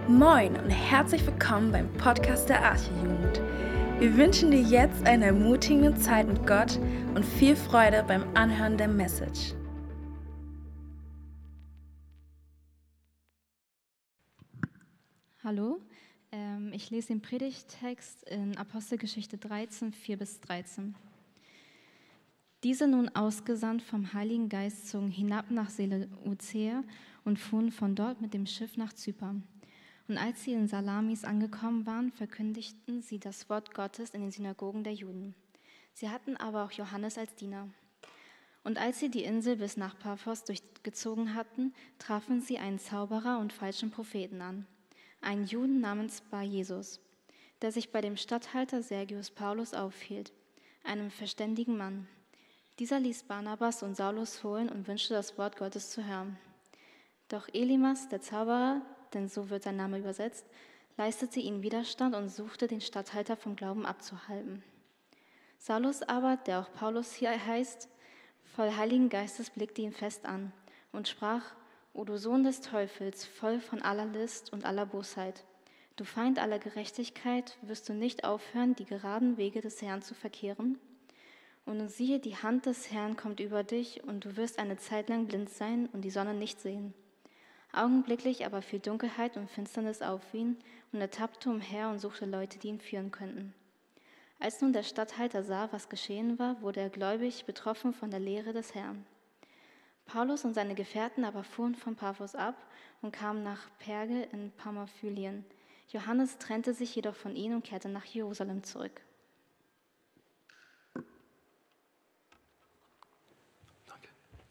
Moin und herzlich willkommen beim Podcast der Arche-Jugend. Wir wünschen dir jetzt eine ermutigende Zeit mit Gott und viel Freude beim Anhören der Message. Hallo, ich lese den Predigttext in Apostelgeschichte 13, 4-13. Diese nun ausgesandt vom Heiligen Geist zogen hinab nach Seleucia und fuhren von dort mit dem Schiff nach Zypern. Und als sie in Salamis angekommen waren, verkündigten sie das Wort Gottes in den Synagogen der Juden. Sie hatten aber auch Johannes als Diener. Und als sie die Insel bis nach Paphos durchgezogen hatten, trafen sie einen Zauberer und falschen Propheten an, einen Juden namens Bar-Jesus, der sich bei dem Statthalter Sergius Paulus aufhielt, einem verständigen Mann. Dieser ließ Barnabas und Saulus holen und wünschte, das Wort Gottes zu hören. Doch Elimas, der Zauberer, denn so wird sein Name übersetzt, leistete ihnen Widerstand und suchte, den Statthalter vom Glauben abzuhalten. Saulus aber, der auch Paulus hier heißt, voll Heiligen Geistes blickte ihn fest an und sprach: O du Sohn des Teufels, voll von aller List und aller Bosheit, du Feind aller Gerechtigkeit, wirst du nicht aufhören, die geraden Wege des Herrn zu verkehren? Und nun siehe, die Hand des Herrn kommt über dich, und du wirst eine Zeit lang blind sein und die Sonne nicht sehen. Augenblicklich aber fiel Dunkelheit und Finsternis auf ihn, und er tappte umher und suchte Leute, die ihn führen könnten. Als nun der Statthalter sah, was geschehen war, wurde er gläubig, betroffen von der Lehre des Herrn. Paulus und seine Gefährten aber fuhren von Paphos ab und kamen nach Perge in Pamphylien. Johannes trennte sich jedoch von ihnen und kehrte nach Jerusalem zurück. Danke.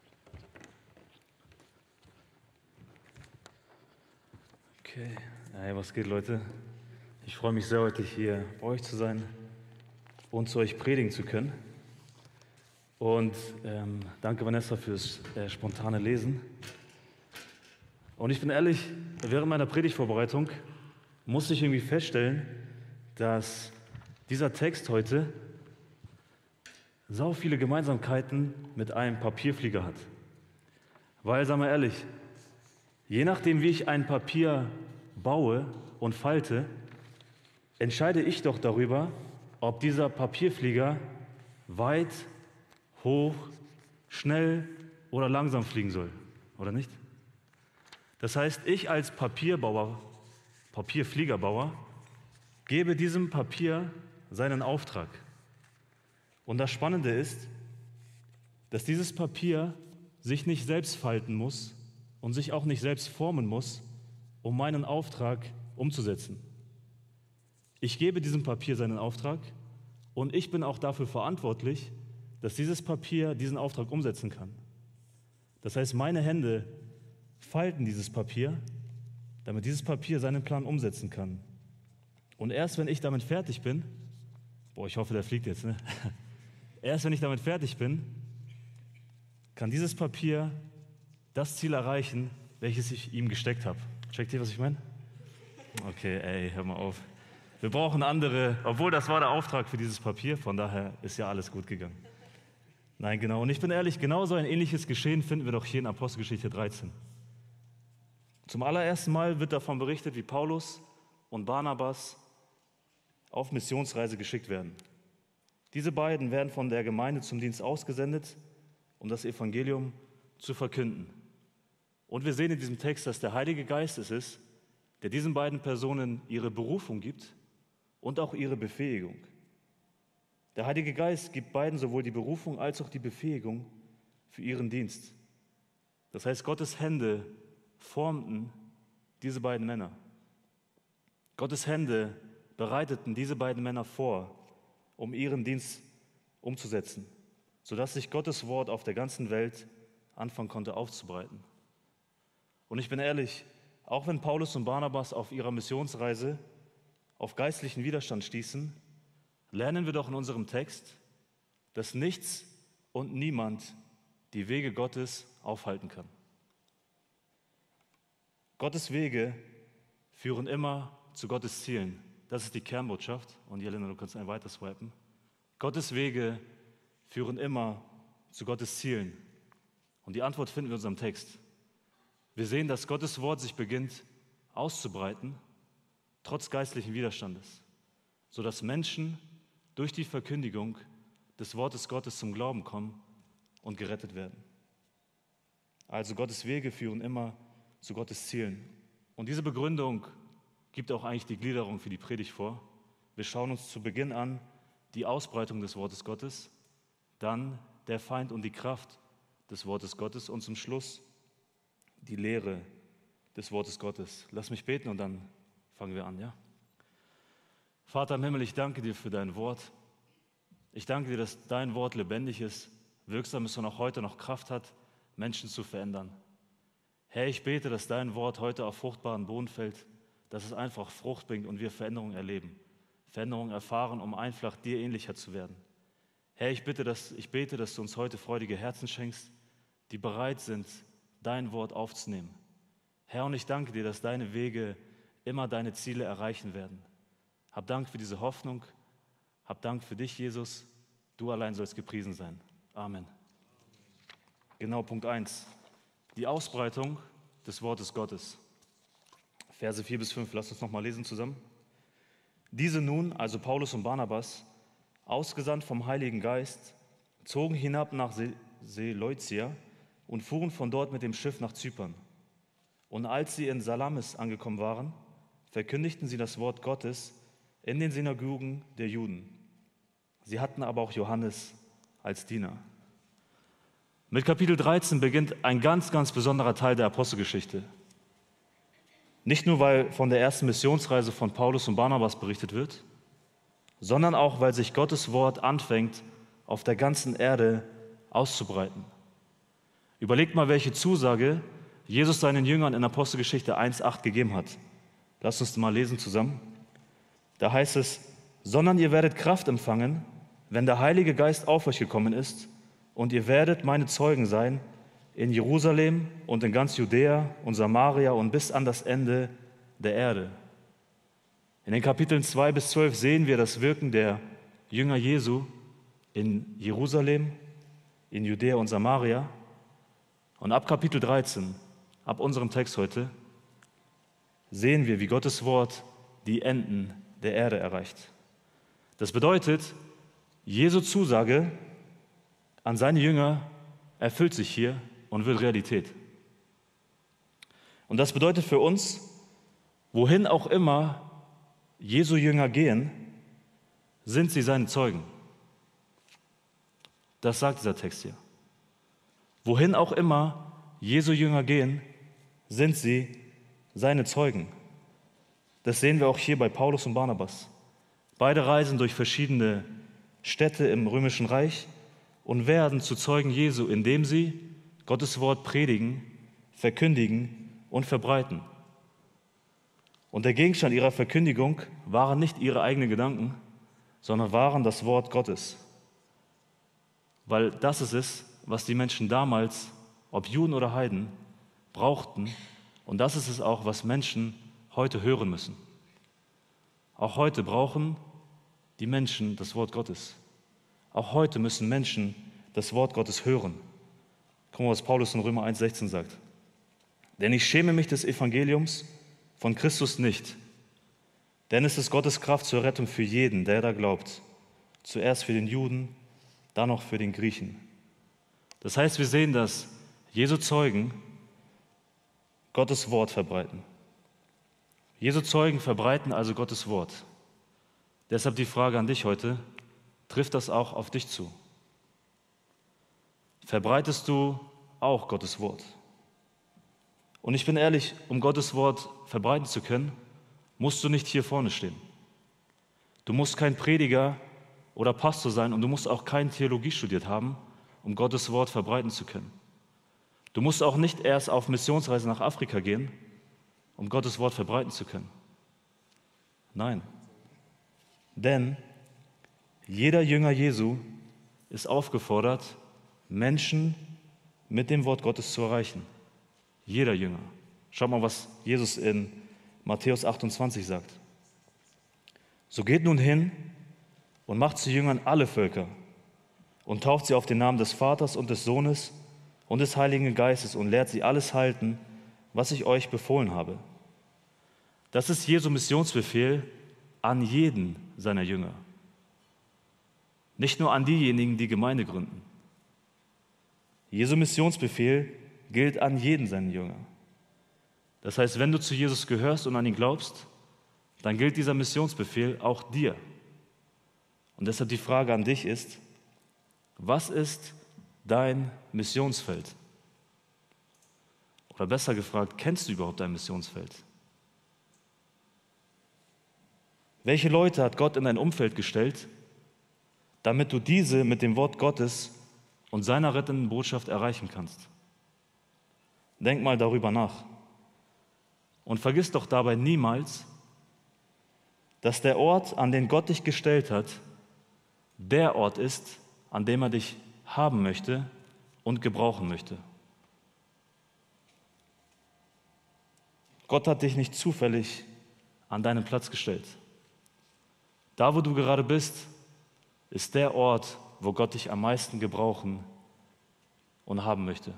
Okay, hey, was geht, Leute? Ich freue mich sehr, heute hier bei euch zu sein und zu euch predigen zu können. Und danke, Vanessa, fürs spontane Lesen. Und ich bin ehrlich, während meiner Predigtvorbereitung musste ich irgendwie feststellen, dass dieser Text heute sau viele Gemeinsamkeiten mit einem Papierflieger hat. Weil, sagen wir ehrlich, je nachdem, wie ich ein Papier baue und falte, entscheide ich doch darüber, ob dieser Papierflieger weit, hoch, schnell oder langsam fliegen soll, oder nicht? Das heißt, ich als Papierfliegerbauer, gebe diesem Papier seinen Auftrag. Und das Spannende ist, dass dieses Papier sich nicht selbst falten muss und sich auch nicht selbst formen muss, um meinen Auftrag umzusetzen. Ich gebe diesem Papier seinen Auftrag und ich bin auch dafür verantwortlich, dass dieses Papier diesen Auftrag umsetzen kann. Das heißt, meine Hände falten dieses Papier, damit dieses Papier seinen Plan umsetzen kann. Und erst wenn ich damit fertig bin, ich hoffe, der fliegt jetzt, ne? Erst wenn ich damit fertig bin, kann dieses Papier das Ziel erreichen, welches ich ihm gesteckt habe. Checkt ihr, was ich meine? Okay, ey, hör mal auf. Wir brauchen andere, obwohl das war der Auftrag für dieses Papier, von daher ist ja alles gut gegangen. Nein, genau. Und ich bin ehrlich, genauso ein ähnliches Geschehen finden wir doch hier in Apostelgeschichte 13. Zum allerersten Mal wird davon berichtet, wie Paulus und Barnabas auf Missionsreise geschickt werden. Diese beiden werden von der Gemeinde zum Dienst ausgesendet, um das Evangelium zu verkünden. Und wir sehen in diesem Text, dass der Heilige Geist es ist, der diesen beiden Personen ihre Berufung gibt und auch ihre Befähigung. Der Heilige Geist gibt beiden sowohl die Berufung als auch die Befähigung für ihren Dienst. Das heißt, Gottes Hände formten diese beiden Männer. Gottes Hände bereiteten diese beiden Männer vor, um ihren Dienst umzusetzen, sodass sich Gottes Wort auf der ganzen Welt anfangen konnte aufzubreiten. Und ich bin ehrlich, auch wenn Paulus und Barnabas auf ihrer Missionsreise auf geistlichen Widerstand stießen, lernen wir doch in unserem Text, dass nichts und niemand die Wege Gottes aufhalten kann. Gottes Wege führen immer zu Gottes Zielen. Das ist die Kernbotschaft. Und Jelena, du kannst ein weiter swipen. Gottes Wege führen immer zu Gottes Zielen. Und die Antwort finden wir in unserem Text. Wir sehen, dass Gottes Wort sich beginnt auszubreiten, trotz geistlichen Widerstandes, sodass Menschen durch die Verkündigung des Wortes Gottes zum Glauben kommen und gerettet werden. Also Gottes Wege führen immer zu Gottes Zielen. Und diese Begründung gibt auch eigentlich die Gliederung für die Predigt vor. Wir schauen uns zu Beginn an die Ausbreitung des Wortes Gottes, dann der Feind und die Kraft des Wortes Gottes und zum Schluss die Lehre des Wortes Gottes. Lass mich beten und dann fangen wir an, ja? Vater im Himmel, ich danke dir für dein Wort. Ich danke dir, dass dein Wort lebendig ist, wirksam ist und auch heute noch Kraft hat, Menschen zu verändern. Herr, ich bete, dass dein Wort heute auf fruchtbaren Boden fällt, dass es einfach Frucht bringt und wir Veränderungen erleben, Veränderungen erfahren, um einfach dir ähnlicher zu werden. Herr, ich bete, dass du uns heute freudige Herzen schenkst, die bereit sind, dein Wort aufzunehmen. Herr, und ich danke dir, dass deine Wege immer deine Ziele erreichen werden. Hab Dank für diese Hoffnung, hab Dank für dich, Jesus. Du allein sollst gepriesen sein. Amen. Genau, Punkt 1. Die Ausbreitung des Wortes Gottes. Verse 4-5, lasst uns nochmal lesen zusammen. Diese nun, also Paulus und Barnabas, ausgesandt vom Heiligen Geist, zogen hinab nach Seleucia und fuhren von dort mit dem Schiff nach Zypern. Und als sie in Salamis angekommen waren, verkündigten sie das Wort Gottes in den Synagogen der Juden. Sie hatten aber auch Johannes als Diener. Mit Kapitel 13 beginnt ein ganz, ganz besonderer Teil der Apostelgeschichte. Nicht nur, weil von der ersten Missionsreise von Paulus und Barnabas berichtet wird, sondern auch, weil sich Gottes Wort anfängt, auf der ganzen Erde auszubreiten. Überlegt mal, welche Zusage Jesus seinen Jüngern in Apostelgeschichte 1,8 gegeben hat. Lasst uns mal lesen zusammen. Da heißt es, sondern ihr werdet Kraft empfangen, wenn der Heilige Geist auf euch gekommen ist, und ihr werdet meine Zeugen sein in Jerusalem und in ganz Judäa und Samaria und bis an das Ende der Erde. In den Kapiteln 2-12 sehen wir das Wirken der Jünger Jesu in Jerusalem, in Judäa und Samaria. Und ab Kapitel 13, ab unserem Text heute, sehen wir, wie Gottes Wort die Enden der Erde erreicht. Das bedeutet, Jesu Zusage an seine Jünger erfüllt sich hier und wird Realität. Und das bedeutet für uns, wohin auch immer Jesu Jünger gehen, sind sie seine Zeugen. Das sagt dieser Text hier. Wohin auch immer Jesu Jünger gehen, sind sie seine Zeugen. Das sehen wir auch hier bei Paulus und Barnabas. Beide reisen durch verschiedene Städte im Römischen Reich und werden zu Zeugen Jesu, indem sie Gottes Wort predigen, verkündigen und verbreiten. Und der Gegenstand ihrer Verkündigung waren nicht ihre eigenen Gedanken, sondern waren das Wort Gottes. Weil das ist es, was die Menschen damals, ob Juden oder Heiden, brauchten. Und das ist es auch, was Menschen heute hören müssen. Auch heute brauchen die Menschen das Wort Gottes. Auch heute müssen Menschen das Wort Gottes hören. Guck mal, was Paulus in Römer 1,16 sagt. Denn ich schäme mich des Evangeliums von Christus nicht, denn es ist Gottes Kraft zur Rettung für jeden, der da glaubt. Zuerst für den Juden, dann noch für den Griechen. Das heißt, wir sehen, dass Jesu Zeugen Gottes Wort verbreiten. Jesu Zeugen verbreiten also Gottes Wort. Deshalb die Frage an dich heute, trifft das auch auf dich zu? Verbreitest du auch Gottes Wort? Und ich bin ehrlich, um Gottes Wort verbreiten zu können, musst du nicht hier vorne stehen. Du musst kein Prediger oder Pastor sein und du musst auch keine Theologie studiert haben, um Gottes Wort verbreiten zu können. Du musst auch nicht erst auf Missionsreise nach Afrika gehen, um Gottes Wort verbreiten zu können. Nein, denn jeder Jünger Jesu ist aufgefordert, Menschen mit dem Wort Gottes zu erreichen. Jeder Jünger. Schaut mal, was Jesus in Matthäus 28 sagt. So geht nun hin und macht zu Jüngern alle Völker und tauft sie auf den Namen des Vaters und des Sohnes und des Heiligen Geistes und lehrt sie alles halten, was ich euch befohlen habe. Das ist Jesu Missionsbefehl an jeden seiner Jünger. Nicht nur an diejenigen, die Gemeinde gründen. Jesu Missionsbefehl gilt an jeden seiner Jünger. Das heißt, wenn du zu Jesus gehörst und an ihn glaubst, dann gilt dieser Missionsbefehl auch dir. Und deshalb die Frage an dich ist, was ist dein Missionsfeld? Oder besser gefragt, kennst du überhaupt dein Missionsfeld? Welche Leute hat Gott in dein Umfeld gestellt, damit du diese mit dem Wort Gottes und seiner rettenden Botschaft erreichen kannst? Denk mal darüber nach. Und vergiss doch dabei niemals, dass der Ort, an den Gott dich gestellt hat, der Ort ist, an dem er dich haben möchte und gebrauchen möchte. Gott hat dich nicht zufällig an deinen Platz gestellt. Da, wo du gerade bist, ist der Ort, wo Gott dich am meisten gebrauchen und haben möchte.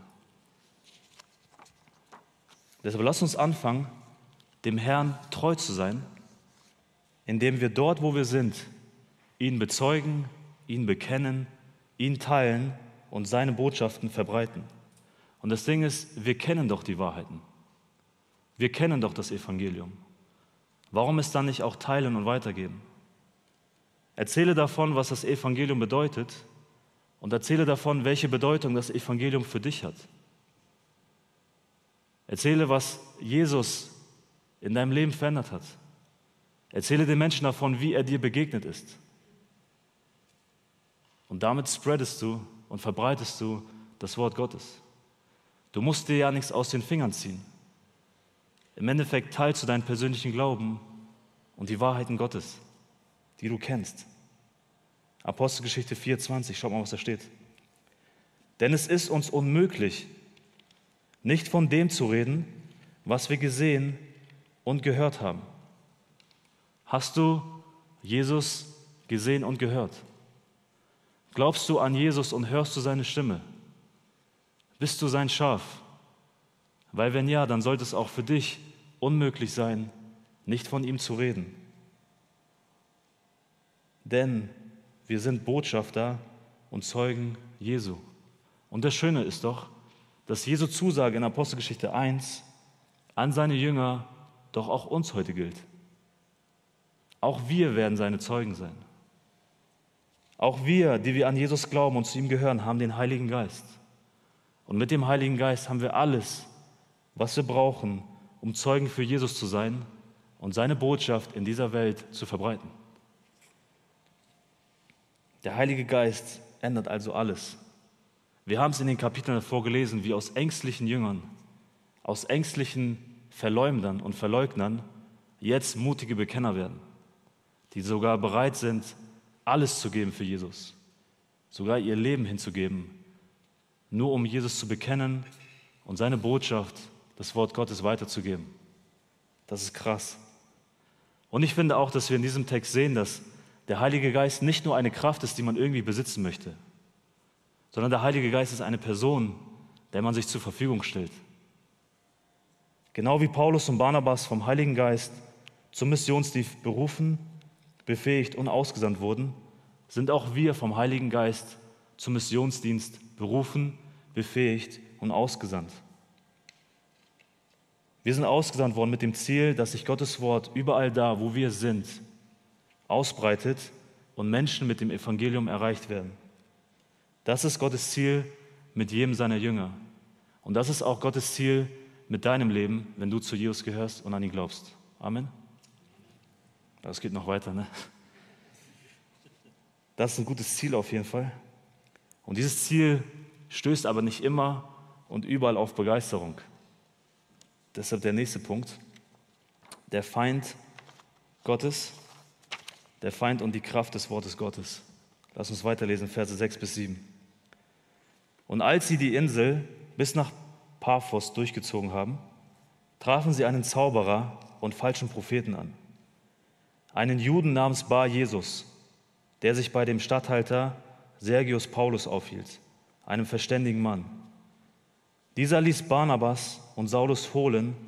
Deshalb lass uns anfangen, dem Herrn treu zu sein, indem wir dort, wo wir sind, ihn bezeugen, ihn bekennen, ihn teilen und seine Botschaften verbreiten. Und das Ding ist, wir kennen doch die Wahrheiten. Wir kennen doch das Evangelium. Warum es dann nicht auch teilen und weitergeben? Erzähle davon, was das Evangelium bedeutet und erzähle davon, welche Bedeutung das Evangelium für dich hat. Erzähle, was Jesus in deinem Leben verändert hat. Erzähle den Menschen davon, wie er dir begegnet ist. Und damit spreadest du und verbreitest du das Wort Gottes. Du musst dir ja nichts aus den Fingern ziehen. Im Endeffekt teilst du deinen persönlichen Glauben und die Wahrheiten Gottes, die du kennst. Apostelgeschichte 4,20, schaut mal, was da steht. Denn es ist uns unmöglich, nicht von dem zu reden, was wir gesehen und gehört haben. Hast du Jesus gesehen und gehört? Glaubst du an Jesus und hörst du seine Stimme? Bist du sein Schaf? Weil wenn ja, dann sollte es auch für dich unmöglich sein, nicht von ihm zu reden. Denn wir sind Botschafter und Zeugen Jesu. Und das Schöne ist doch, dass Jesu Zusage in Apostelgeschichte 1 an seine Jünger doch auch uns heute gilt. Auch wir werden seine Zeugen sein. Auch wir, die wir an Jesus glauben und zu ihm gehören, haben den Heiligen Geist. Und mit dem Heiligen Geist haben wir alles, was wir brauchen, um Zeugen für Jesus zu sein und seine Botschaft in dieser Welt zu verbreiten. Der Heilige Geist ändert also alles. Wir haben es in den Kapiteln davor gelesen, wie aus ängstlichen Jüngern, aus ängstlichen Verleumdern und Verleugnern jetzt mutige Bekenner werden, die sogar bereit sind, alles zu geben für Jesus, sogar ihr Leben hinzugeben, nur um Jesus zu bekennen und seine Botschaft, das Wort Gottes weiterzugeben. Das ist krass. Und ich finde auch, dass wir in diesem Text sehen, dass der Heilige Geist nicht nur eine Kraft ist, die man irgendwie besitzen möchte, sondern der Heilige Geist ist eine Person, der man sich zur Verfügung stellt. Genau wie Paulus und Barnabas vom Heiligen Geist zum Missionsdienst berufen, befähigt und ausgesandt wurden, sind auch wir vom Heiligen Geist zum Missionsdienst berufen, befähigt und ausgesandt. Wir sind ausgesandt worden mit dem Ziel, dass sich Gottes Wort überall da, wo wir sind, ausbreitet und Menschen mit dem Evangelium erreicht werden. Das ist Gottes Ziel mit jedem seiner Jünger. Und das ist auch Gottes Ziel mit deinem Leben, wenn du zu Jesus gehörst und an ihn glaubst. Amen. Das geht noch weiter, ne? Das ist ein gutes Ziel auf jeden Fall. Und dieses Ziel stößt aber nicht immer und überall auf Begeisterung. Deshalb der nächste Punkt. Der Feind Gottes, der Feind und die Kraft des Wortes Gottes. Lass uns weiterlesen, Verse 6 bis 7. Und als sie die Insel bis nach Paphos durchgezogen haben, trafen sie einen Zauberer und falschen Propheten an. Einen Juden namens Bar Jesus, der sich bei dem Statthalter Sergius Paulus aufhielt, einem verständigen Mann. Dieser ließ Barnabas und Saulus holen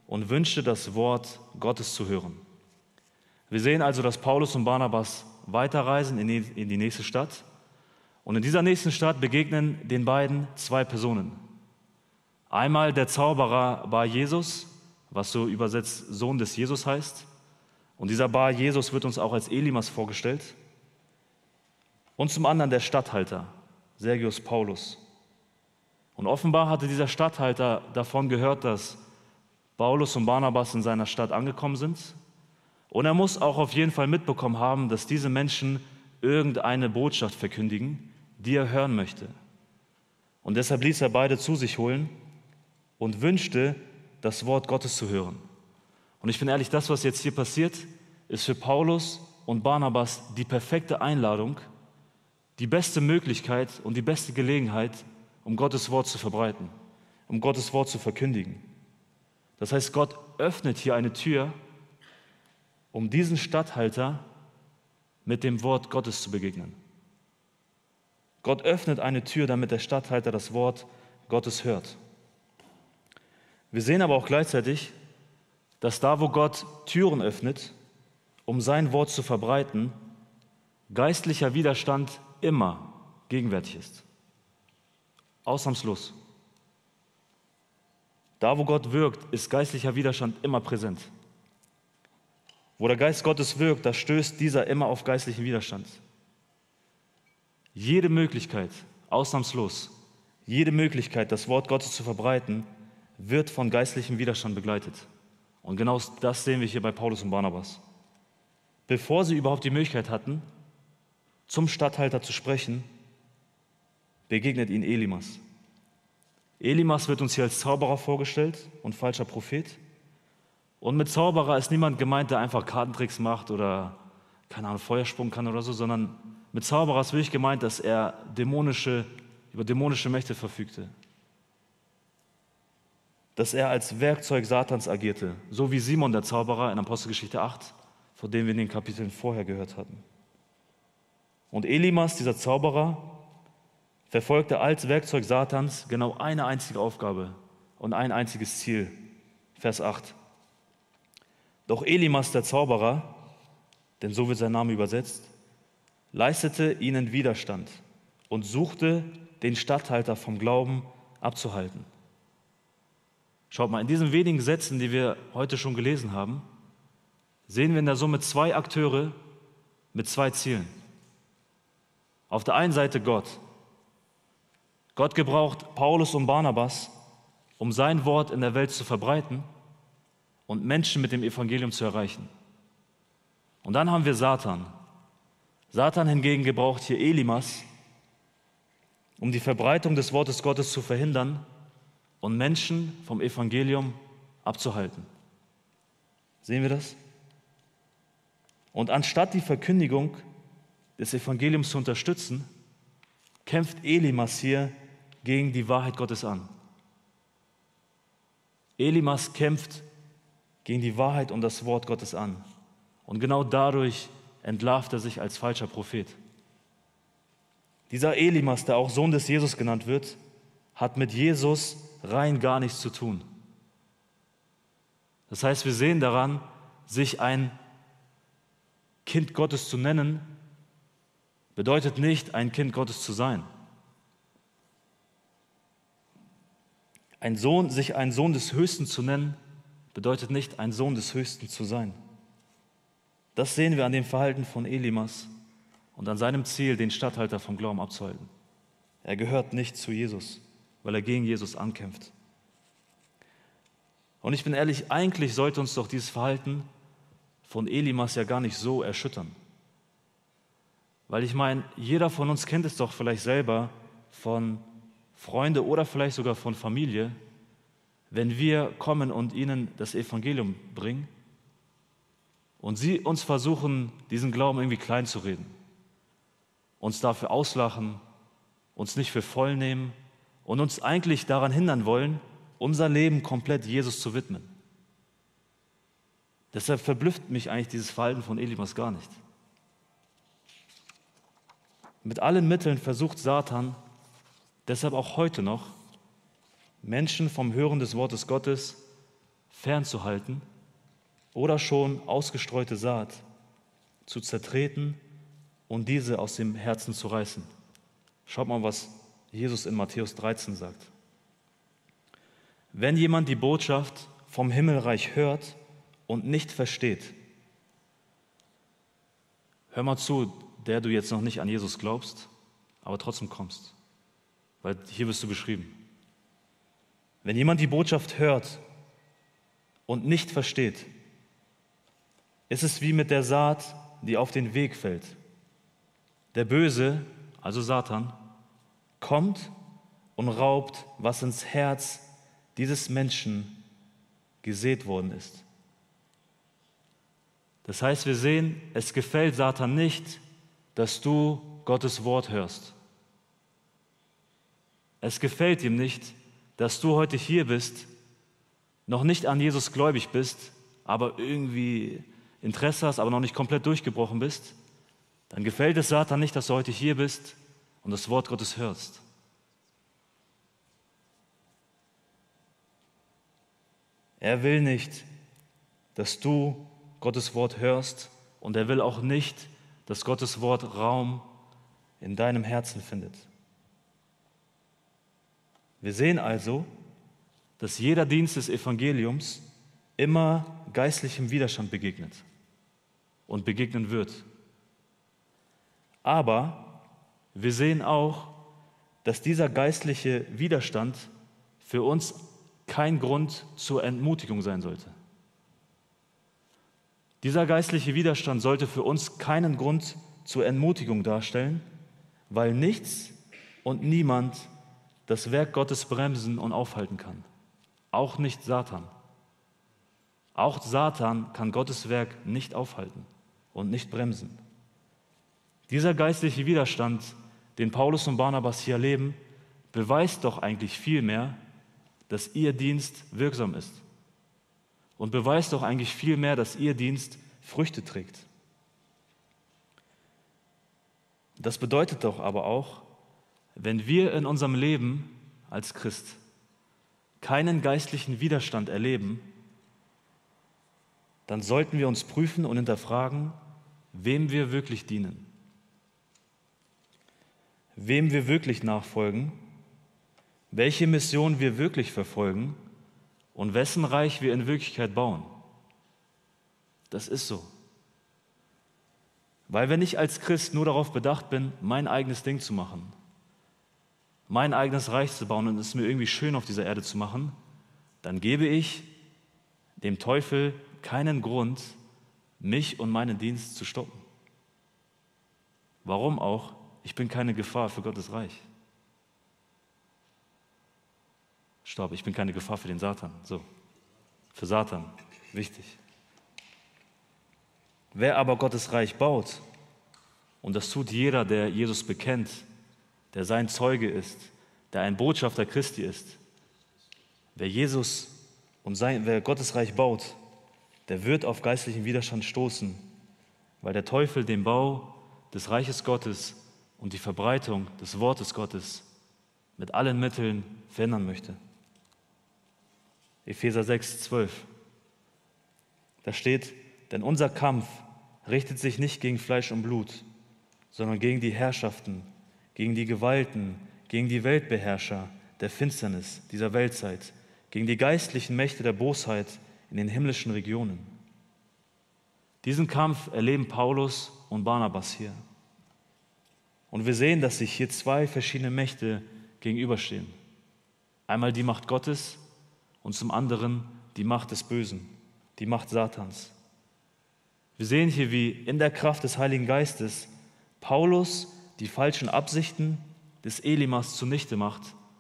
und wünschte, das Wort Gottes zu hören. Wir sehen also, dass Paulus und Barnabas weiterreisen in die nächste Stadt. Und in dieser nächsten Stadt begegnen den beiden zwei Personen. Einmal der Zauberer Bar Jesus, was so übersetzt Sohn des Jesus heißt. Und dieser Bar Jesus wird uns auch als Elimas vorgestellt. Und zum anderen der Statthalter, Sergius Paulus. Und offenbar hatte dieser Statthalter davon gehört, dass Paulus und Barnabas in seiner Stadt angekommen sind. Und er muss auch auf jeden Fall mitbekommen haben, dass diese Menschen irgendeine Botschaft verkündigen, die er hören möchte. Und deshalb ließ er beide zu sich holen und wünschte, das Wort Gottes zu hören. Und ich bin ehrlich, das, was jetzt hier passiert, ist für Paulus und Barnabas die perfekte Einladung, die beste Möglichkeit und die beste Gelegenheit, um Gottes Wort zu verbreiten, um Gottes Wort zu verkündigen. Das heißt, Gott öffnet hier eine Tür, um diesen Statthalter mit dem Wort Gottes zu begegnen. Gott öffnet eine Tür, damit der Statthalter das Wort Gottes hört. Wir sehen aber auch gleichzeitig, dass da, wo Gott Türen öffnet, um sein Wort zu verbreiten, geistlicher Widerstand immer gegenwärtig ist. Ausnahmslos. Da, wo Gott wirkt, ist geistlicher Widerstand immer präsent. Wo der Geist Gottes wirkt, da stößt dieser immer auf geistlichen Widerstand. Jede Möglichkeit, ausnahmslos, jede Möglichkeit, das Wort Gottes zu verbreiten, wird von geistlichem Widerstand begleitet. Und genau das sehen wir hier bei Paulus und Barnabas. Bevor sie überhaupt die Möglichkeit hatten, zum Statthalter zu sprechen, begegnet ihnen Elimas. Elimas wird uns hier als Zauberer vorgestellt und falscher Prophet. Und mit Zauberer ist niemand gemeint, der einfach Kartentricks macht oder, keine Ahnung, Feuersprung kann oder so, sondern mit Zauberer ist wirklich gemeint, dass er über dämonische Mächte verfügte. Dass er als Werkzeug Satans agierte, so wie Simon der Zauberer in Apostelgeschichte 8, von dem wir in den Kapiteln vorher gehört hatten. Und Elimas, dieser Zauberer, verfolgte als Werkzeug Satans genau eine einzige Aufgabe und ein einziges Ziel. Vers 8. Doch Elimas, der Zauberer, denn so wird sein Name übersetzt, leistete ihnen Widerstand und suchte, den Statthalter vom Glauben abzuhalten. Schaut mal, in diesen wenigen Sätzen, die wir heute schon gelesen haben, sehen wir in der Summe zwei Akteure mit zwei Zielen. Auf der einen Seite Gott. Gott gebraucht Paulus und Barnabas, um sein Wort in der Welt zu verbreiten und Menschen mit dem Evangelium zu erreichen. Und dann haben wir Satan. Satan hingegen gebraucht hier Elimas, um die Verbreitung des Wortes Gottes zu verhindern und Menschen vom Evangelium abzuhalten. Sehen wir das? Und anstatt die Verkündigung des Evangeliums zu unterstützen, kämpft Elimas hier gegen die Wahrheit Gottes an. Elimas kämpft gegen die Wahrheit und das Wort Gottes an. Und genau dadurch entlarvt er sich als falscher Prophet. Dieser Elimas, der auch Sohn des Jesus genannt wird, hat mit Jesus rein gar nichts zu tun. Das heißt, wir sehen daran, sich ein Kind Gottes zu nennen, bedeutet nicht, ein Kind Gottes zu sein. Sich ein Sohn des Höchsten zu nennen, bedeutet nicht, ein Sohn des Höchsten zu sein. Das sehen wir an dem Verhalten von Elimas und an seinem Ziel, den Statthalter vom Glauben abzuhalten. Er gehört nicht zu Jesus, weil er gegen Jesus ankämpft. Und ich bin ehrlich, eigentlich sollte uns doch dieses Verhalten von Elimas ja gar nicht so erschüttern. Weil ich meine, jeder von uns kennt es doch vielleicht selber von Freunden oder vielleicht sogar von Familie, wenn wir kommen und ihnen das Evangelium bringen und sie uns versuchen, diesen Glauben irgendwie klein zu reden, uns dafür auslachen, uns nicht für voll nehmen und uns eigentlich daran hindern wollen, unser Leben komplett Jesus zu widmen. Deshalb verblüfft mich eigentlich dieses Verhalten von Elimas gar nicht. Mit allen Mitteln versucht Satan, deshalb auch heute noch, Menschen vom Hören des Wortes Gottes fernzuhalten oder schon ausgestreute Saat zu zertreten und diese aus dem Herzen zu reißen. Schaut mal, was Jesus in Matthäus 13 sagt. Wenn jemand die Botschaft vom Himmelreich hört und nicht versteht, hör mal zu, der du jetzt noch nicht an Jesus glaubst, aber trotzdem kommst, weil hier wirst du beschrieben. Wenn jemand die Botschaft hört und nicht versteht, ist es wie mit der Saat, die auf den Weg fällt. Der Böse, also Satan, kommt und raubt, was ins Herz dieses Menschen gesät worden ist. Das heißt, wir sehen, es gefällt Satan nicht, dass du Gottes Wort hörst. Es gefällt ihm nicht, dass du heute hier bist, noch nicht an Jesus gläubig bist, aber irgendwie Interesse hast, aber noch nicht komplett durchgebrochen bist. Dann gefällt es Satan nicht, dass du heute hier bist und das Wort Gottes hörst. Er will nicht, dass du Gottes Wort hörst und er will auch nicht, dass Gottes Wort Raum in deinem Herzen findet. Wir sehen also, dass jeder Dienst des Evangeliums immer geistlichem Widerstand begegnet und begegnen wird. Aber wir sehen auch, dass dieser geistliche Widerstand für uns kein Grund zur Entmutigung sein sollte. Dieser geistliche Widerstand sollte für uns keinen Grund zur Entmutigung darstellen, weil nichts und niemand das Werk Gottes bremsen und aufhalten kann. Auch nicht Satan. Auch Satan kann Gottes Werk nicht aufhalten und nicht bremsen. Dieser geistliche Widerstand, den Paulus und Barnabas hier erleben, beweist doch eigentlich vielmehr, dass ihr Dienst wirksam ist. Und beweist doch eigentlich vielmehr, dass ihr Dienst Früchte trägt. Das bedeutet doch aber auch, wenn wir in unserem Leben als Christ keinen geistlichen Widerstand erleben, dann sollten wir uns prüfen und hinterfragen, wem wir wirklich dienen, wem wir wirklich nachfolgen, welche Mission wir wirklich verfolgen und wessen Reich wir in Wirklichkeit bauen. Das ist so. Weil wenn ich als Christ nur darauf bedacht bin, mein eigenes Ding zu machen, mein eigenes Reich zu bauen und es mir irgendwie schön auf dieser Erde zu machen, dann gebe ich dem Teufel keinen Grund, mich und meinen Dienst zu stoppen. Warum auch? Ich bin keine Gefahr für Gottes Reich. Stopp, ich bin keine Gefahr für den Satan. So, für Satan, wichtig. Wer aber Gottes Reich baut, und das tut jeder, der Jesus bekennt, der sein Zeuge ist, der ein Botschafter Christi ist, wer Gottes Reich baut, der wird auf geistlichen Widerstand stoßen, weil der Teufel den Bau des Reiches Gottes und die Verbreitung des Wortes Gottes mit allen Mitteln verhindern möchte. Epheser 6,12. Da steht, denn unser Kampf richtet sich nicht gegen Fleisch und Blut, sondern gegen die Herrschaften, gegen die Gewalten, gegen die Weltbeherrscher der Finsternis dieser Weltzeit, gegen die geistlichen Mächte der Bosheit in den himmlischen Regionen. Diesen Kampf erleben Paulus und Barnabas hier. Und wir sehen, dass sich hier zwei verschiedene Mächte gegenüberstehen. Einmal die Macht Gottes und zum anderen die Macht des Bösen, die Macht Satans. Wir sehen hier, wie in der Kraft des Heiligen Geistes Paulus die falschen Absichten des Elimas zunichte macht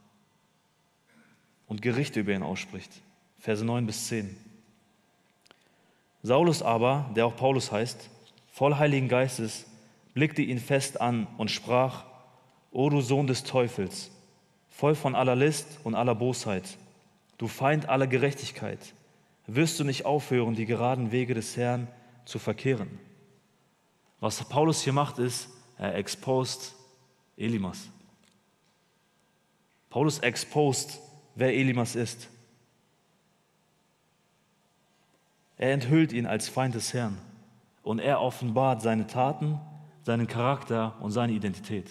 und Gerichte über ihn ausspricht. Verse 9 bis 10. Saulus aber, der auch Paulus heißt, voll Heiligen Geistes, blickte ihn fest an und sprach, O du Sohn des Teufels, voll von aller List und aller Bosheit, du Feind aller Gerechtigkeit, wirst du nicht aufhören, die geraden Wege des Herrn zu verkehren. Was Paulus hier macht, ist, er exposed Elimas. Paulus exposed, wer Elimas ist. Er enthüllt ihn als Feind des Herrn und er offenbart seine Taten, seinen Charakter und seine Identität.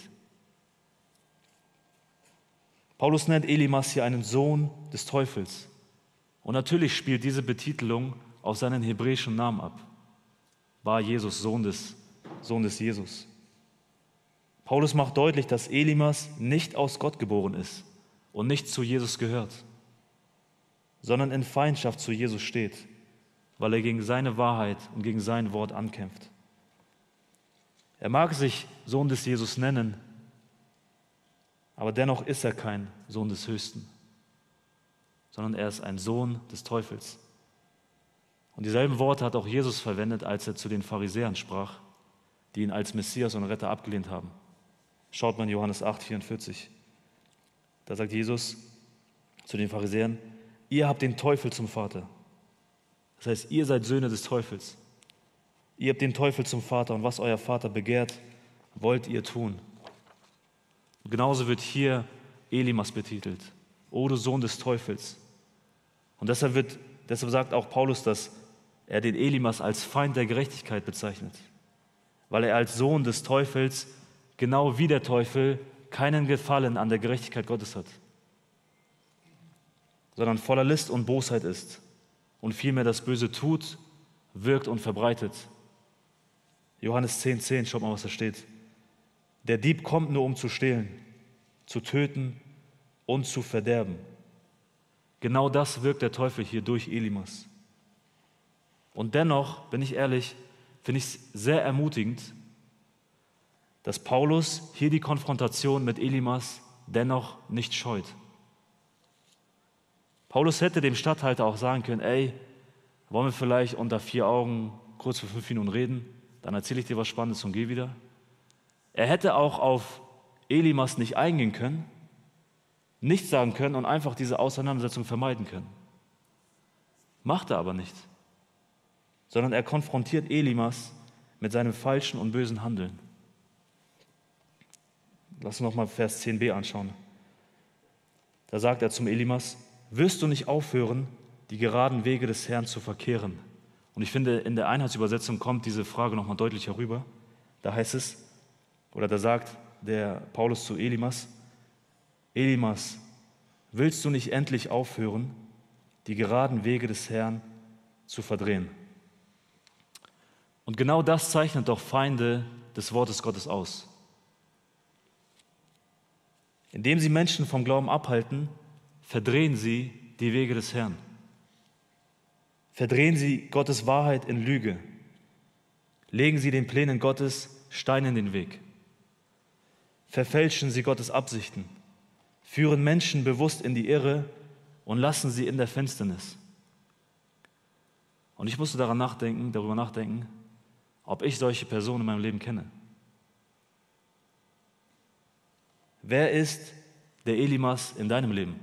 Paulus nennt Elimas hier einen Sohn des Teufels. Und natürlich spielt diese Betitelung auf seinen hebräischen Namen ab. War Jesus Sohn des Jesus. Paulus macht deutlich, dass Elimas nicht aus Gott geboren ist und nicht zu Jesus gehört, sondern in Feindschaft zu Jesus steht, weil er gegen seine Wahrheit und gegen sein Wort ankämpft. Er mag sich Sohn des Jesus nennen, aber dennoch ist er kein Sohn des Höchsten, sondern er ist ein Sohn des Teufels. Und dieselben Worte hat auch Jesus verwendet, als er zu den Pharisäern sprach, die ihn als Messias und Retter abgelehnt haben. Schaut man Johannes 8,44. Da sagt Jesus zu den Pharisäern: Ihr habt den Teufel zum Vater. Das heißt, ihr seid Söhne des Teufels. Ihr habt den Teufel zum Vater und was euer Vater begehrt, wollt ihr tun. Und genauso wird hier Elimas betitelt. O du Sohn des Teufels. Und deshalb sagt auch Paulus, dass er den Elimas als Feind der Gerechtigkeit bezeichnet, weil er als Sohn des Teufels, genau wie der Teufel, keinen Gefallen an der Gerechtigkeit Gottes hat, sondern voller List und Bosheit ist und vielmehr das Böse tut, wirkt und verbreitet. Johannes 10,10, schaut mal, was da steht. Der Dieb kommt nur, um zu stehlen, zu töten und zu verderben. Genau das wirkt der Teufel hier durch Elimas. Und dennoch, bin ich ehrlich, finde ich es sehr ermutigend, dass Paulus hier die Konfrontation mit Elimas dennoch nicht scheut. Paulus hätte dem Statthalter auch sagen können: Ey, wollen wir vielleicht unter 4 Augen kurz für 5 Minuten reden? Dann erzähle ich dir was Spannendes und geh wieder. Er hätte auch auf Elimas nicht eingehen können, nichts sagen können und einfach diese Auseinandersetzung vermeiden können. Macht er aber nicht, sondern er konfrontiert Elimas mit seinem falschen und bösen Handeln. Lass uns nochmal Vers 10b anschauen. Da sagt er zum Elimas: Wirst du nicht aufhören, die geraden Wege des Herrn zu verkehren? Und ich finde, in der Einheitsübersetzung kommt diese Frage nochmal deutlicher rüber. Da heißt es, oder da sagt der Paulus zu Elimas: Elimas, willst du nicht endlich aufhören, die geraden Wege des Herrn zu verdrehen? Und genau das zeichnet doch Feinde des Wortes Gottes aus. Indem sie Menschen vom Glauben abhalten, verdrehen sie die Wege des Herrn. Verdrehen sie Gottes Wahrheit in Lüge. Legen sie den Plänen Gottes Steine in den Weg. Verfälschen sie Gottes Absichten. Führen Menschen bewusst in die Irre und lassen sie in der Finsternis. Und ich musste darüber nachdenken, ob ich solche Personen in meinem Leben kenne. Wer ist der Elimas in deinem Leben?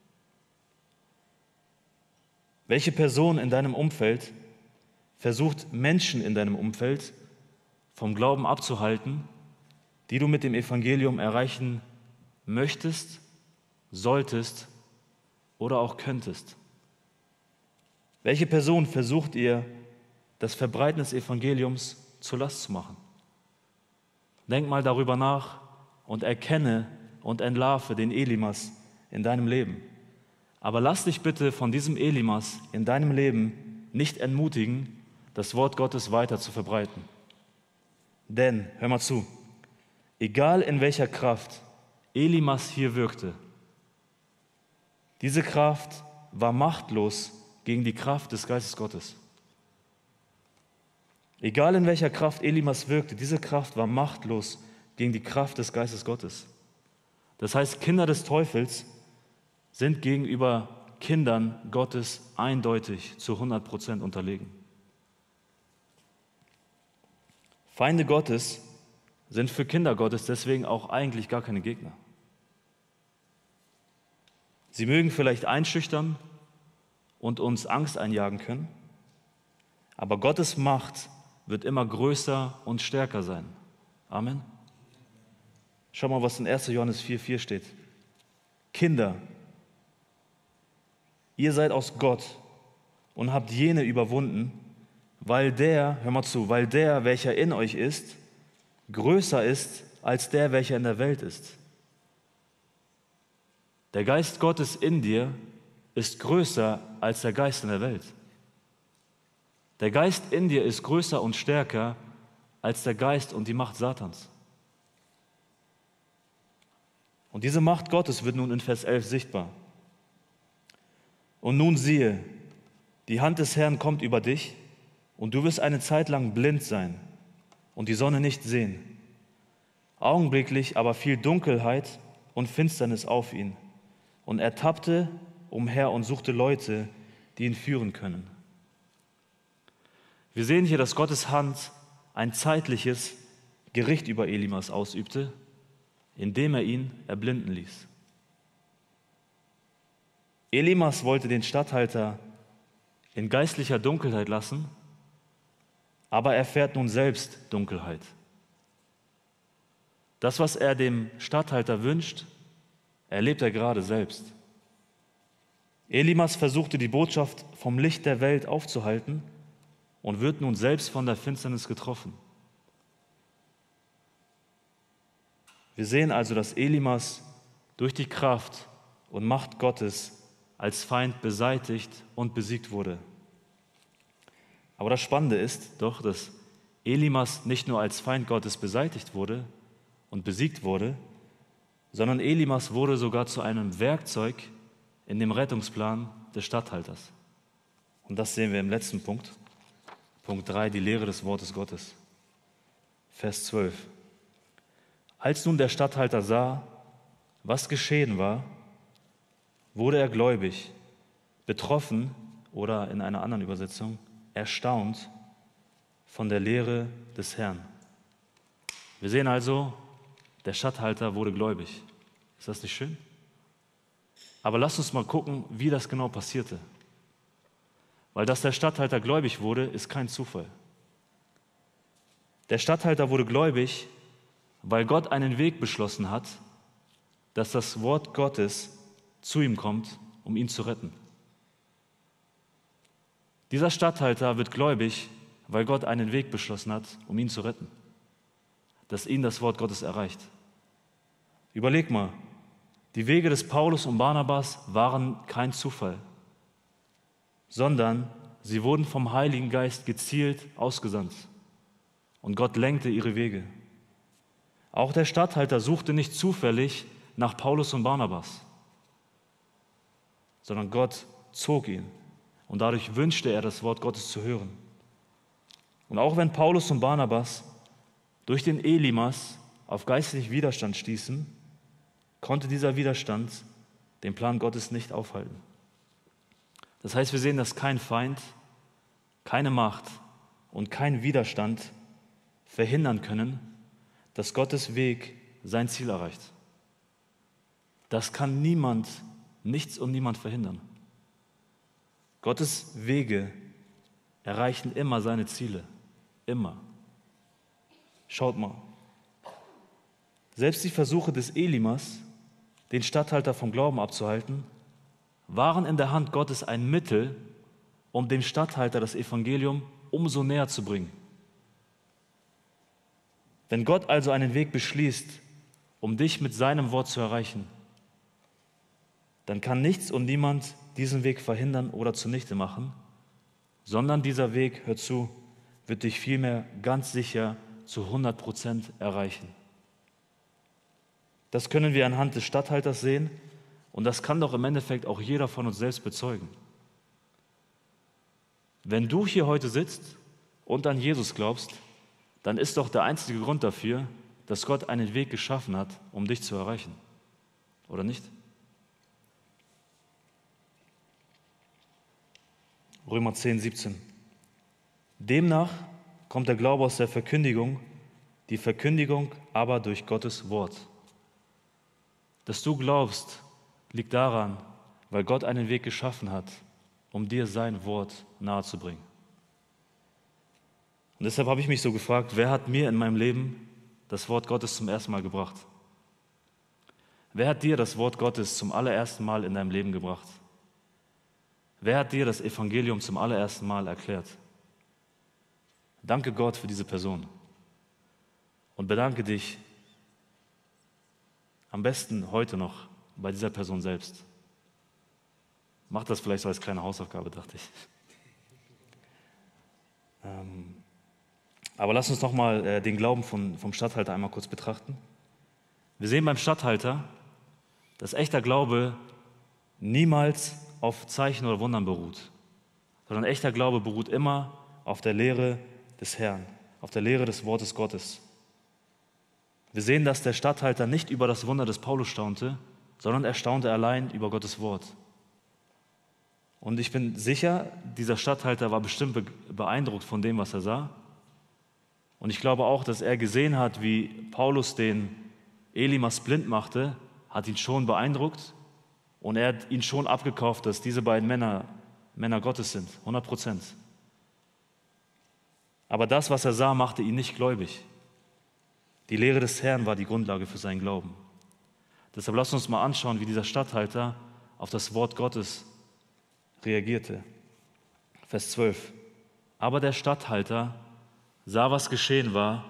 Welche Person in deinem Umfeld versucht, Menschen in deinem Umfeld vom Glauben abzuhalten, die du mit dem Evangelium erreichen möchtest, solltest oder auch könntest? Welche Person versucht ihr, das Verbreiten des Evangeliums zur Last zu machen? Denk mal darüber nach und erkenne und entlarve den Elimas in deinem Leben. Aber lass dich bitte von diesem Elimas in deinem Leben nicht entmutigen, das Wort Gottes weiter zu verbreiten. Denn, hör mal zu, egal in welcher Kraft Elimas hier wirkte, diese Kraft war machtlos gegen die Kraft des Geistes Gottes. Egal in welcher Kraft Elimas wirkte, diese Kraft war machtlos gegen die Kraft des Geistes Gottes. Das heißt, Kinder des Teufels sind gegenüber Kindern Gottes eindeutig zu 100% unterlegen. Feinde Gottes sind für Kinder Gottes deswegen auch eigentlich gar keine Gegner. Sie mögen vielleicht einschüchtern und uns Angst einjagen können, aber Gottes Macht wird immer größer und stärker sein. Amen. Schau mal, was in 1. Johannes 4,4 steht. Kinder, ihr seid aus Gott und habt jene überwunden, weil der, hör mal zu, weil der, welcher in euch ist, größer ist als der, welcher in der Welt ist. Der Geist Gottes in dir ist größer als der Geist in der Welt. Der Geist in dir ist größer und stärker als der Geist und die Macht Satans. Und diese Macht Gottes wird nun in Vers 11 sichtbar. Und nun siehe, die Hand des Herrn kommt über dich und du wirst eine Zeit lang blind sein und die Sonne nicht sehen. Augenblicklich aber fiel Dunkelheit und Finsternis auf ihn. Und er tappte umher und suchte Leute, die ihn führen können. Wir sehen hier, dass Gottes Hand ein zeitliches Gericht über Elimas ausübte, indem er ihn erblinden ließ. Elimas wollte den Statthalter in geistlicher Dunkelheit lassen, aber er erfährt nun selbst Dunkelheit. Das, was er dem Statthalter wünscht, erlebt er gerade selbst. Elimas versuchte die Botschaft vom Licht der Welt aufzuhalten und wird nun selbst von der Finsternis getroffen. Wir sehen also, dass Elimas durch die Kraft und Macht Gottes als Feind beseitigt und besiegt wurde. Aber das Spannende ist doch, dass Elimas nicht nur als Feind Gottes beseitigt wurde und besiegt wurde, sondern Elimas wurde sogar zu einem Werkzeug in dem Rettungsplan des Statthalters. Und das sehen wir im letzten Punkt. Punkt 3, die Lehre des Wortes Gottes. Vers 12. Als nun der Statthalter sah, was geschehen war, wurde er gläubig, betroffen oder in einer anderen Übersetzung erstaunt von der Lehre des Herrn. Wir sehen also, der Statthalter wurde gläubig. Ist das nicht schön? Aber lasst uns mal gucken, wie das genau passierte. Weil dass der Statthalter gläubig wurde, ist kein Zufall. Der Statthalter wurde gläubig, weil Gott einen Weg beschlossen hat, dass das Wort Gottes zu ihm kommt, um ihn zu retten. Dieser Statthalter wird gläubig, weil Gott einen Weg beschlossen hat, um ihn zu retten, dass ihn das Wort Gottes erreicht. Überleg mal, die Wege des Paulus und Barnabas waren kein Zufall, sondern sie wurden vom Heiligen Geist gezielt ausgesandt und Gott lenkte ihre Wege. Auch der Statthalter suchte nicht zufällig nach Paulus und Barnabas, sondern Gott zog ihn und dadurch wünschte er, das Wort Gottes zu hören. Und auch wenn Paulus und Barnabas durch den Elimas auf geistlichen Widerstand stießen, konnte dieser Widerstand den Plan Gottes nicht aufhalten. Das heißt, wir sehen, dass kein Feind, keine Macht und kein Widerstand verhindern können, dass Gottes Weg sein Ziel erreicht. Das kann niemand, nichts und niemand verhindern. Gottes Wege erreichen immer seine Ziele. Immer. Schaut mal. Selbst die Versuche des Elimas, den Statthalter vom Glauben abzuhalten, waren in der Hand Gottes ein Mittel, um dem Statthalter das Evangelium umso näher zu bringen. Wenn Gott also einen Weg beschließt, um dich mit seinem Wort zu erreichen, dann kann nichts und niemand diesen Weg verhindern oder zunichte machen, sondern dieser Weg, hör zu, wird dich vielmehr ganz sicher zu 100% erreichen. Das können wir anhand des Statthalters sehen und das kann doch im Endeffekt auch jeder von uns selbst bezeugen. Wenn du hier heute sitzt und an Jesus glaubst, dann ist doch der einzige Grund dafür, dass Gott einen Weg geschaffen hat, um dich zu erreichen. Oder nicht? Römer 10, 17. Demnach kommt der Glaube aus der Verkündigung, die Verkündigung aber durch Gottes Wort. Dass du glaubst, liegt daran, weil Gott einen Weg geschaffen hat, um dir sein Wort nahezubringen. Und deshalb habe ich mich so gefragt, wer hat mir in meinem Leben das Wort Gottes zum ersten Mal gebracht? Wer hat dir das Wort Gottes zum allerersten Mal in deinem Leben gebracht? Wer hat dir das Evangelium zum allerersten Mal erklärt? Danke Gott für diese Person und bedanke dich am besten heute noch bei dieser Person selbst. Mach das vielleicht so als kleine Hausaufgabe, dachte ich. Aber lass uns nochmal den Glauben vom Statthalter einmal kurz betrachten. Wir sehen beim Statthalter, dass echter Glaube niemals auf Zeichen oder Wundern beruht, sondern echter Glaube beruht immer auf der Lehre des Herrn, auf der Lehre des Wortes Gottes. Wir sehen, dass der Statthalter nicht über das Wunder des Paulus staunte, sondern er staunte allein über Gottes Wort. Und ich bin sicher, dieser Statthalter war bestimmt beeindruckt von dem, was er sah. Und ich glaube auch, dass er gesehen hat, wie Paulus den Elimas blind machte, hat ihn schon beeindruckt und er hat ihn schon abgekauft, dass diese beiden Männer Gottes sind, 100%. Aber das, was er sah, machte ihn nicht gläubig. Die Lehre des Herrn war die Grundlage für seinen Glauben. Deshalb lasst uns mal anschauen, wie dieser Statthalter auf das Wort Gottes reagierte. Vers 12. Aber der Statthalter sah, was geschehen war,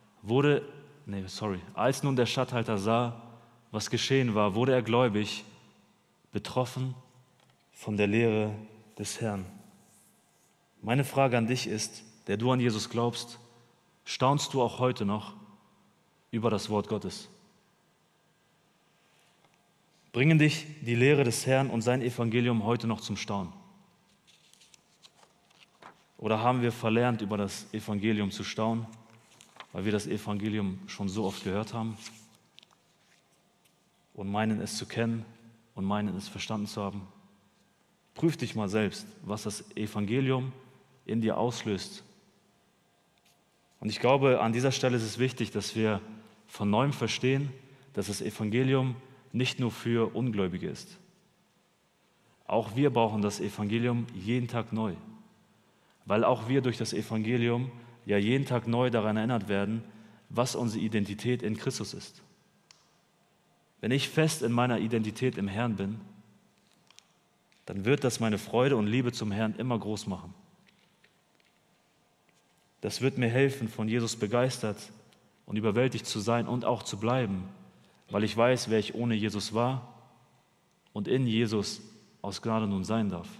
als nun der Statthalter sah, was geschehen war, wurde er gläubig, betroffen von der Lehre des Herrn. Meine Frage an dich ist, der du an Jesus glaubst, staunst du auch heute noch über das Wort Gottes? Bringen dich die Lehre des Herrn und sein Evangelium heute noch zum Staunen? Oder haben wir verlernt, über das Evangelium zu staunen, weil wir das Evangelium schon so oft gehört haben und meinen es zu kennen und meinen es verstanden zu haben? Prüf dich mal selbst, was das Evangelium in dir auslöst. Und ich glaube, an dieser Stelle ist es wichtig, dass wir von Neuem verstehen, dass das Evangelium nicht nur für Ungläubige ist. Auch wir brauchen das Evangelium jeden Tag neu, weil auch wir durch das Evangelium ja jeden Tag neu daran erinnert werden, was unsere Identität in Christus ist. Wenn ich fest in meiner Identität im Herrn bin, dann wird das meine Freude und Liebe zum Herrn immer groß machen. Das wird mir helfen, von Jesus begeistert und überwältigt zu sein und auch zu bleiben, weil ich weiß, wer ich ohne Jesus war und in Jesus aus Gnade nun sein darf.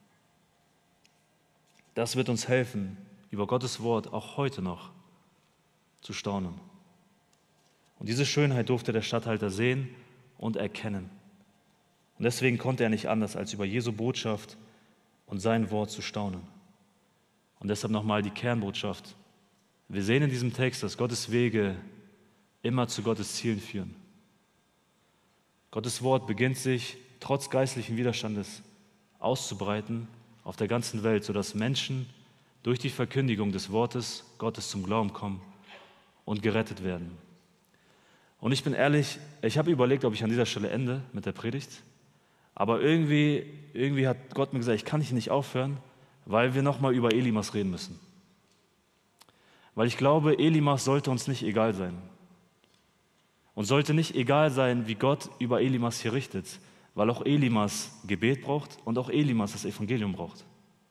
Das wird uns helfen, über Gottes Wort auch heute noch zu staunen. Und diese Schönheit durfte der Statthalter sehen und erkennen. Und deswegen konnte er nicht anders, als über Jesu Botschaft und sein Wort zu staunen. Und deshalb nochmal die Kernbotschaft. Wir sehen in diesem Text, dass Gottes Wege immer zu Gottes Zielen führen. Gottes Wort beginnt sich trotz geistlichen Widerstandes auszubreiten auf der ganzen Welt, sodass Menschen durch die Verkündigung des Wortes Gottes zum Glauben kommen und gerettet werden. Und ich bin ehrlich, ich habe überlegt, ob ich an dieser Stelle ende mit der Predigt, aber irgendwie hat Gott mir gesagt, ich kann hier nicht aufhören, weil wir nochmal über Elimas reden müssen. Weil ich glaube, Elimas sollte uns nicht egal sein. Und sollte nicht egal sein, wie Gott über Elimas hier richtet, weil auch Elimas Gebet braucht und auch Elimas das Evangelium braucht.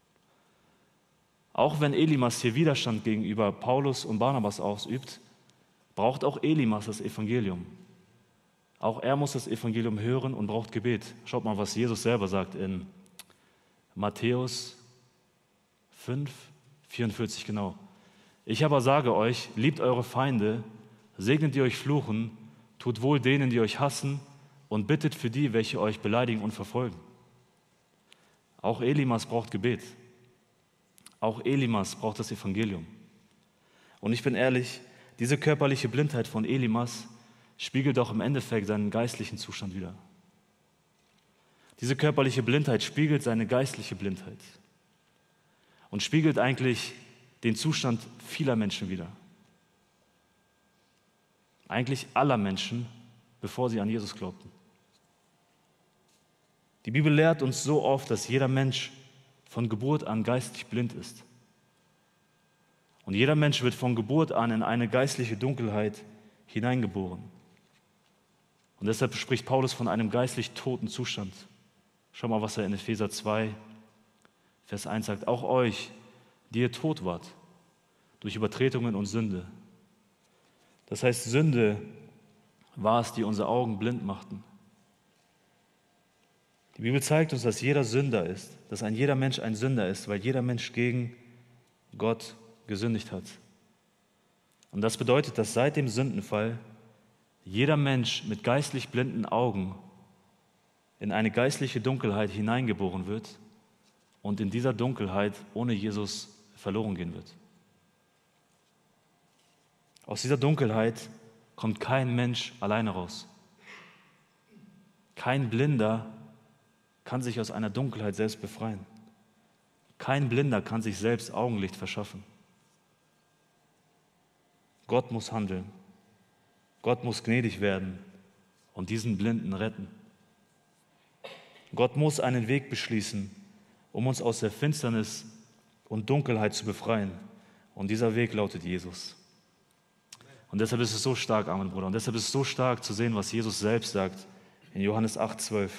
Auch wenn Elimas hier Widerstand gegenüber Paulus und Barnabas ausübt, braucht auch Elimas das Evangelium. Auch er muss das Evangelium hören und braucht Gebet. Schaut mal, was Jesus selber sagt in Matthäus 5, 44 genau. Ich aber sage euch, liebt eure Feinde, segnet die euch fluchen, tut wohl denen, die euch hassen und bittet für die, welche euch beleidigen und verfolgen. Auch Elimas braucht Gebet. Auch Elimas braucht das Evangelium. Und ich bin ehrlich, diese körperliche Blindheit von Elimas spiegelt auch im Endeffekt seinen geistlichen Zustand wider. Diese körperliche Blindheit spiegelt seine geistliche Blindheit und spiegelt eigentlich den Zustand vieler Menschen wider. Eigentlich aller Menschen, bevor sie an Jesus glaubten. Die Bibel lehrt uns so oft, dass jeder Mensch von Geburt an geistlich blind ist. Und jeder Mensch wird von Geburt an in eine geistliche Dunkelheit hineingeboren. Und deshalb spricht Paulus von einem geistlich toten Zustand. Schau mal, was er in Epheser 2, Vers 1 sagt, auch euch, die ihr tot wart, durch Übertretungen und Sünde. Das heißt, Sünde war es, die unsere Augen blind machten. Die Bibel zeigt uns, dass jeder Sünder ist, dass jeder Mensch ein Sünder ist, weil jeder Mensch gegen Gott gesündigt hat. Und das bedeutet, dass seit dem Sündenfall jeder Mensch mit geistlich blinden Augen in eine geistliche Dunkelheit hineingeboren wird und in dieser Dunkelheit ohne Jesus verloren gehen wird. Aus dieser Dunkelheit kommt kein Mensch alleine raus. Kein Blinder kann sich aus einer Dunkelheit selbst befreien. Kein Blinder kann sich selbst Augenlicht verschaffen. Gott muss handeln. Gott muss gnädig werden und diesen Blinden retten. Gott muss einen Weg beschließen, um uns aus der Finsternis und Dunkelheit zu befreien. Und dieser Weg lautet Jesus. Und deshalb ist es so stark, Amen, Bruder. Und deshalb ist es so stark zu sehen, was Jesus selbst sagt in Johannes 8,12.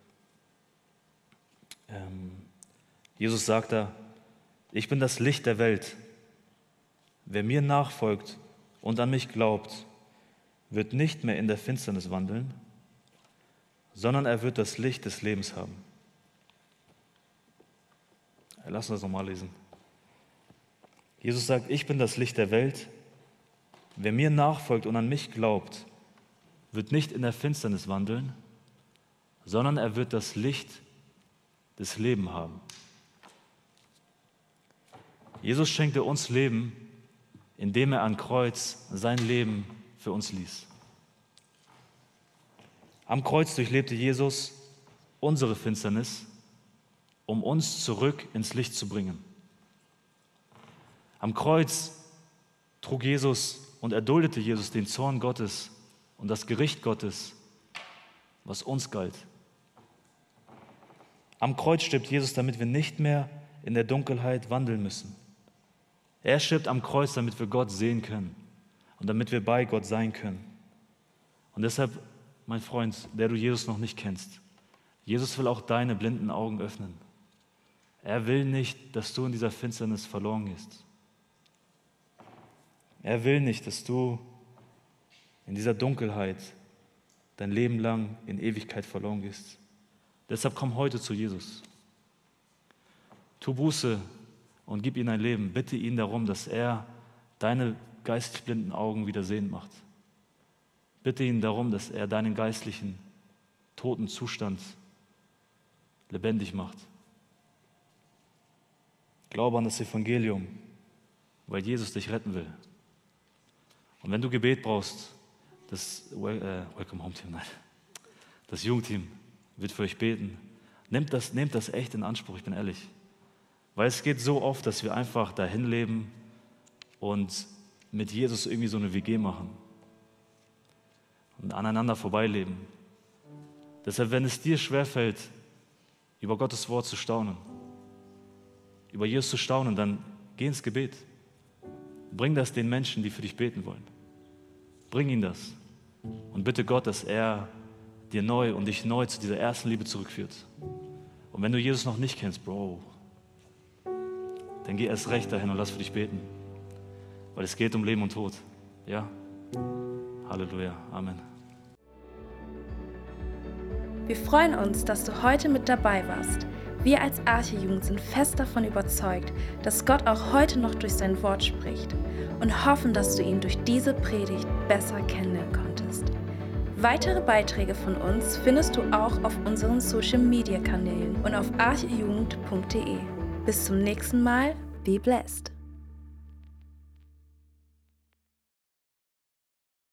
Jesus sagt da, ich bin das Licht der Welt. Wer mir nachfolgt und an mich glaubt, wird nicht mehr in der Finsternis wandeln, sondern er wird das Licht des Lebens haben. Lass uns das nochmal lesen. Jesus sagt, ich bin das Licht der Welt. Wer mir nachfolgt und an mich glaubt, wird nicht in der Finsternis wandeln, sondern er wird das Licht des Lebens haben. Jesus schenkte uns Leben, indem er am Kreuz sein Leben für uns ließ. Am Kreuz durchlebte Jesus unsere Finsternis, um uns zurück ins Licht zu bringen. Am Kreuz trug Jesus und erduldete Jesus den Zorn Gottes und das Gericht Gottes, was uns galt. Am Kreuz stirbt Jesus, damit wir nicht mehr in der Dunkelheit wandeln müssen. Er stirbt am Kreuz, damit wir Gott sehen können und damit wir bei Gott sein können. Und deshalb, mein Freund, der du Jesus noch nicht kennst, Jesus will auch deine blinden Augen öffnen. Er will nicht, dass du in dieser Finsternis verloren gehst. Er will nicht, dass du in dieser Dunkelheit dein Leben lang in Ewigkeit verloren gehst. Deshalb komm heute zu Jesus. Tu Buße und gib ihm dein Leben. Bitte ihn darum, dass er deine geistig blinden Augen wieder sehend macht. Bitte ihn darum, dass er deinen geistlichen, toten Zustand lebendig macht. Glaube an das Evangelium, weil Jesus dich retten will. Und wenn du Gebet brauchst, das Welcome Home Team, nein, das Jugendteam wird für euch beten. Nehmt das echt in Anspruch, ich bin ehrlich. Weil es geht so oft, dass wir einfach dahin leben und mit Jesus irgendwie so eine WG machen und aneinander vorbeileben. Deshalb, wenn es dir schwerfällt, über Gottes Wort zu staunen, über Jesus zu staunen, dann geh ins Gebet. Bring das den Menschen, die für dich beten wollen. Bring ihnen das und bitte Gott, dass er dir neu und dich neu zu dieser ersten Liebe zurückführt. Und wenn du Jesus noch nicht kennst, Bro, dann geh erst recht dahin und lass für dich beten. Weil es geht um Leben und Tod. Ja? Halleluja. Amen. Wir freuen uns, dass du heute mit dabei warst. Wir als Arche-Jugend sind fest davon überzeugt, dass Gott auch heute noch durch sein Wort spricht und hoffen, dass du ihn durch diese Predigt besser kennenlernen konntest. Weitere Beiträge von uns findest du auch auf unseren Social-Media-Kanälen und auf archejugend.de. Bis zum nächsten Mal, be blessed.